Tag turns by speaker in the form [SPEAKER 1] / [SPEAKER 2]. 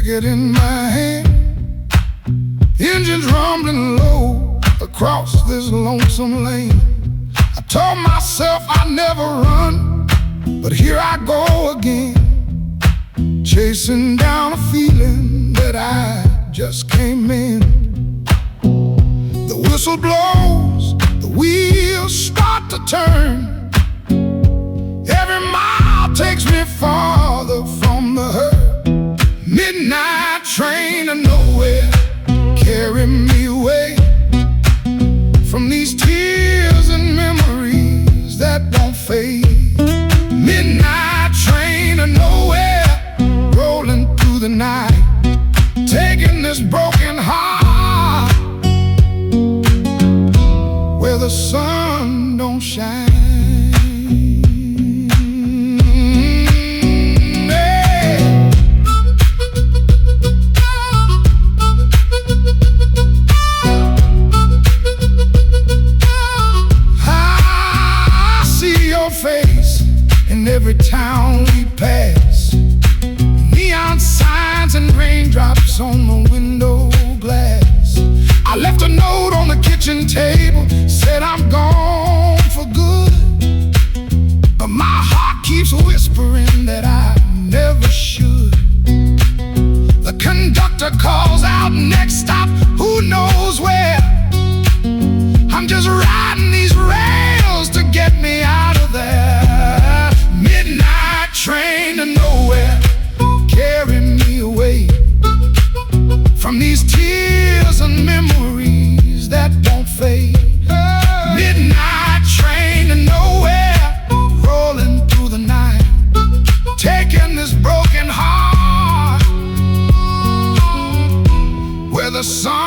[SPEAKER 1] ticket in my hand, engines rumbling low across this lonesome lane. I told myself I'd never run, but here I go again, chasing down a feeling that I just came in. The whistle blows, the wheels start to turn. Every mile takes me farther from the hurt. Midnight train to nowhere, carry me away from these tears and memories that won't fade. Midnight train to nowhere, rolling through the night, taking this broken heart where the sun don't shine. Face in every town we pass, neon signs and raindrops on the window glass. I left a note on the kitchen table, said I'm gone for good, but my heart keeps whispering that I never should. The conductor calls out, next stop, who knows where. I'm just riding these rails to get me out of there. Midnight train to nowhere, carry me away from these tears and memories that won't fade. Midnight train to nowhere, rolling through the night, taking this broken heart where the sun